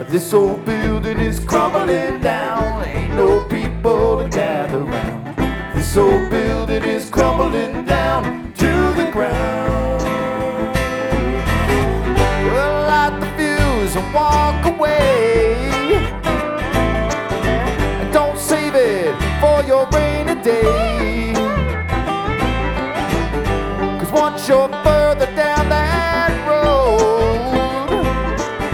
This old building is crumbling down. Ain't no people to gather round. This old building is crumbling down to the ground. Well, light the fuse and walk away, and don't save it for your rainy day.